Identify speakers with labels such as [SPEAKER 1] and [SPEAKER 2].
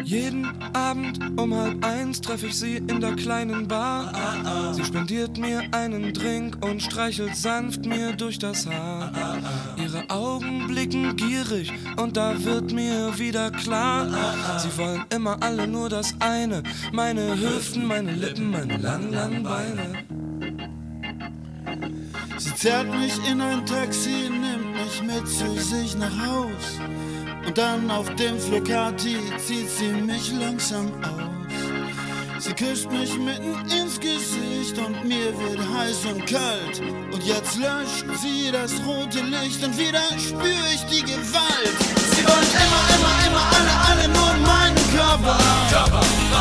[SPEAKER 1] Jeden Abend um 12:30 treffe ich sie in der kleinen Bar. Sie spendiert mir einen Drink und streichelt sanft mir durch das Haar. Ihre Augen blicken gierig und da wird mir wieder klar, sie wollen immer alle nur das eine: meine Hüften, meine Lippen, meine langen, langen Beine.
[SPEAKER 2] Sie zerrt mich in ein Taxi, nimmt mich mit zu sich nach Haus. Und dann auf dem Flocati zieht sie mich langsam aus. Sie küsst mich mitten ins Gesicht und mir wird heiß und kalt. Und jetzt löscht sie das rote Licht und wieder spür ich die Gewalt. Sie wollen immer, immer, immer alle nur meinen Körper.